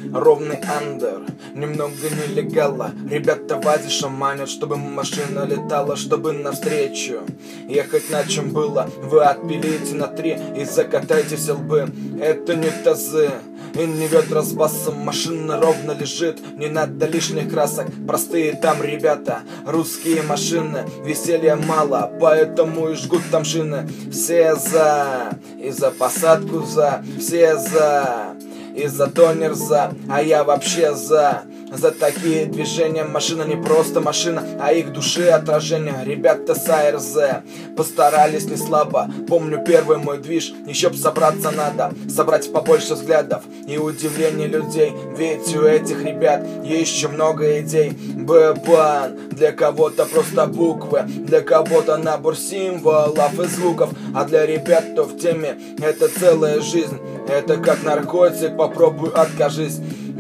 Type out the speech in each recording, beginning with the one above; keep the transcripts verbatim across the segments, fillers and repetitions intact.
ровный андер, немного нелегала. Ребята вази шаманят, чтобы машина летала, чтобы навстречу ехать на чем было. Вы отпилите на три и закатайте все лбы. Это не тазы и не ведра с басом. Машина ровно лежит, не надо лишних красок. Простые там ребята, русские машины. Веселья мало, поэтому и жгут там шины. Все за, и за посадку за, все за, и за тонер за, а я вообще за. За такие движения. Машина не просто машина, а их души отражение. Ребята с АРЗ постарались не слабо. Помню первый мой движ, еще б собраться надо. Собрать побольше взглядов и удивления людей. Ведь у этих ребят еще много идей. Б-бан, для кого-то просто буквы, для кого-то набор символов и звуков. А для ребят, кто в теме, это целая жизнь. Это как наркотик, попробуй откажись.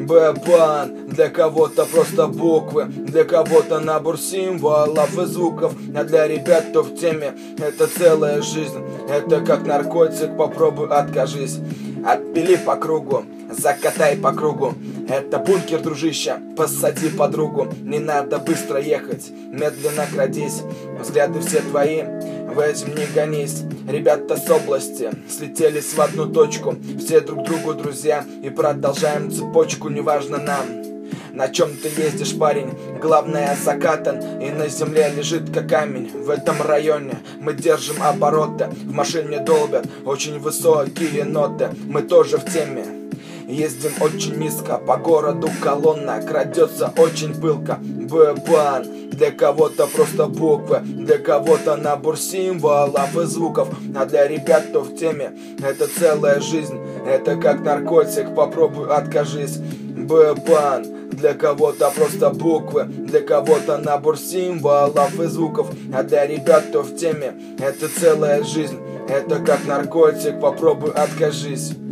Б-бан, для кого-то просто буквы, для кого-то набор символов и звуков. А для ребят, кто в теме, это целая жизнь. Это как наркотик, попробуй откажись. Отпили по кругу, закатай по кругу. Это бункер, дружище, посади подругу. Не надо быстро ехать, медленно крадись. Взгляды все твои, в этим не гонись. Ребята с области слетелись в одну точку. Все друг другу друзья и продолжаем цепочку. Неважно нам, на чем ты ездишь, парень, главное закатан и на земле лежит как камень. В этом районе мы держим обороты, в машине долбят очень высокие ноты. Мы тоже в теме, ездим очень низко, по городу колонна крадется очень пылко. Б-бан, для кого-то просто буквы, для кого-то набор символов и звуков. А для ребят, кто в теме, это целая жизнь. Это как наркотик, попробуй откажись. Б-бан, для кого-то просто буквы, для кого-то набор символов и звуков. А для ребят, кто в теме, это целая жизнь. Это как наркотик, попробуй откажись.